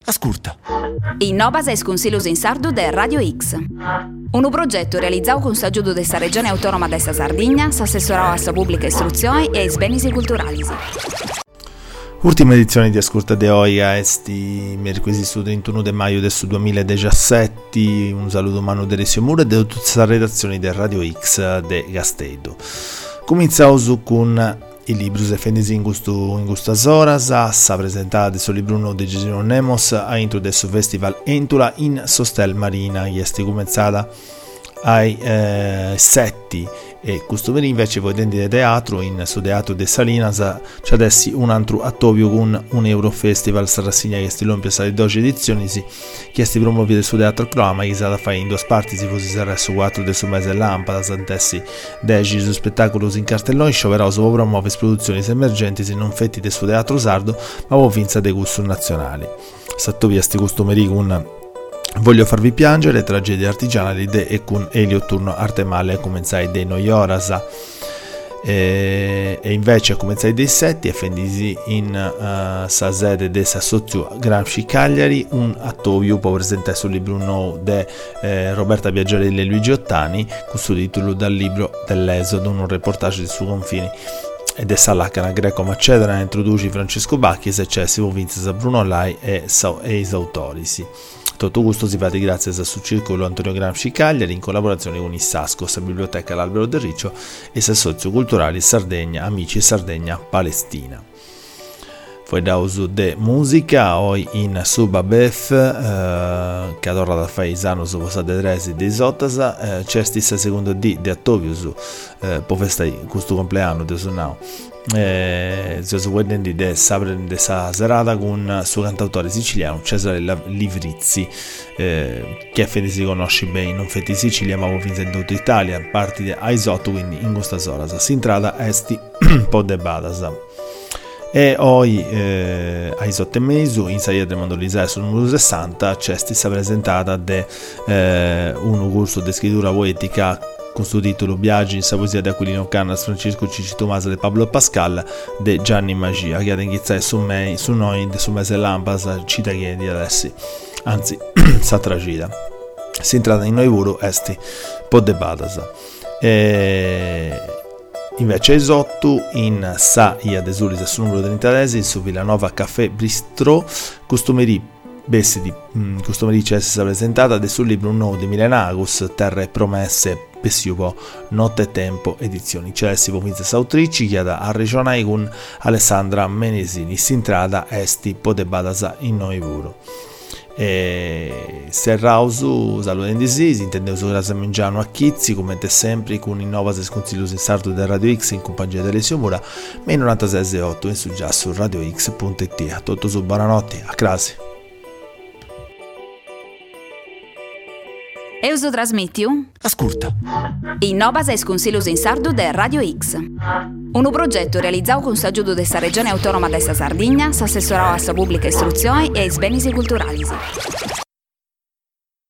Ascolta. Innovas es Consiglios in Sardu de Radio X. Un progetto realizzato con s'aggiudo della Regione Autonoma de sa Sardegna, s'assessorò a sa pubblica istruzione e ai beni culturali. Ultima edizione di Ascolta de Oia esti mercoledì su 31 de maio del 2017. Un saluto Manu de Resio Mura e da tutta la redazione del Radio X de Gastedo. Cominciamo con il libro effendisi in gustas horas, sa presentata del suo libro uno de Gesino Nemos a intro del suo festival Entula in Sostel Marina, che è cominciata ai 7 e costumeri invece voi denti di teatro in su teatro de Salinas c'è adesso un altro attovio con un Eurofestival sarrassegna che sti lompia sale 12 edizioni che sti promuovere su teatro Croma che sarà fare in due parti si fosse sarresso 4 del suo mese lampada santessi 10 su spettacolo in cartellone però si promuove produzioni emergenti se non fetti del suo teatro sardo ma voi finza dei gusti nazionali sattovia sti costumeri con Voglio farvi piangere, tragedia artigiana di De e con Elio Turno Arte Male cominciai dei Noioras e invece cominciai dei setti e fendisi in sa sede de Sassozio Gramsci Cagliari un attovio può presentare sul libro nuovo de Roberta Biaggiarelli e Luigi Ottani con suo titolo dal libro dell'Esodo un reportage su confini ed è Salacana Greco Macedra introduce Francesco Bacchi e Cessivo Vince Bruno Lai e i autori tutto questo si fa grazie al Circolo Antonio Gramsci Cagliari in collaborazione con il Sascos, Biblioteca L'Albero del Riccio e il Socio Culturale Sardegna Amici Sardegna Palestina. Poi da uso de musica oggi in Subabef che adora da Faisano su Posade Dresi di Zottasa c'è stessa secondo di Attovius po festa questo compleanno de Sunao si guardando de sabre de sa serata con suo cantautore siciliano Cesare Livrizzi che Fede si conosce bene non fetti Sicilia ma fin in tutta Italia parti a Isotto quindi in questa sola si intrada esti po de badasa e oggi ai 7 mesi in Saia del Mondolisè sul numero 60 c'è stata presentata un corso di scrittura poetica con suo titolo Viaggi in sa poesia di Aquilino Cannas, Francesco Cici Tomasa e Pablo Pascal de Gianni Magia che ha iniziato su noi su mese Lampas cita che di adesso anzi sa tragida si entrata in noi volo esti po de badasa invece esotto in Saia de Sulis sul numero 30 su Villanova Caffè Bistro costumeri c'è stata presentata del suo libro un nuovo di Milenagus Terre Promesse Pessiupo Notte e Tempo edizioni Celsi Pomizia Sautrici chieda a regionai con Alessandra Menesini Sintrada Esti Podebadasa in noi puro e Serrausu salutando si intende su Grasa Mengiano a Chizzi come sempre con Innovas e Consiglios in Sardo del Radio X in compagnia delle Siomura ma in 96.8 in su già su radiox.it a tutto su buonanotte a crasi Euso trasmitiu? Ascolta. Innovas es Consiglios in Sardu de Radio X. Un progetto realizzato con s'aggiudo della Regione Autonoma de sa Sardegna, s'assessorò a sa pubblica istruzione e ai beni culturali.